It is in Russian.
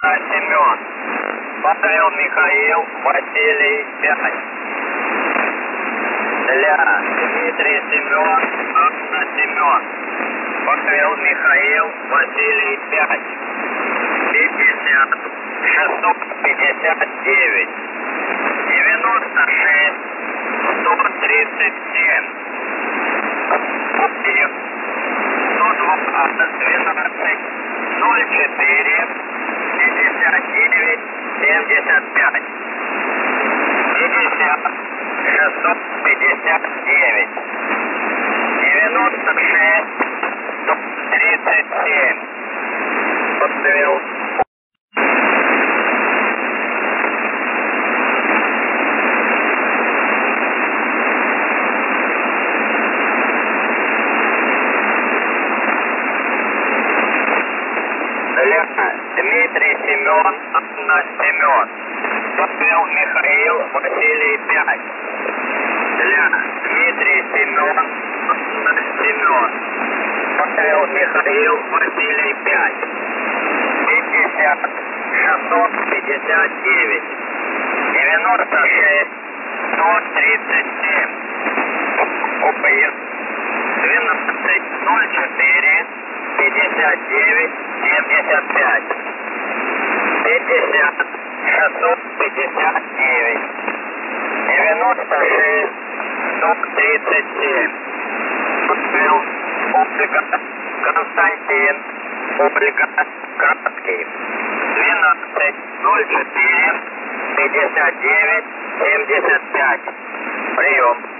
Семен. Павел Михаил Василий 5. Для Дмитрий Семен Анна Семен. Павел Михаил Василий 5. 50 659 96 137. 102 12 04 59 75. 50 659 96 137. Подвел. Дмитрий Семен Анна Семен. Павел Михаил Василий 5. Для Дмитрий Семен Анна Семен. Павел Михаил Василий 5. 50 659 96 137. Уезд 12 04 59 75. 50 659 96 137. Подвел. Публика Константин. Публика Краткий. 12 04 59 75. Прием.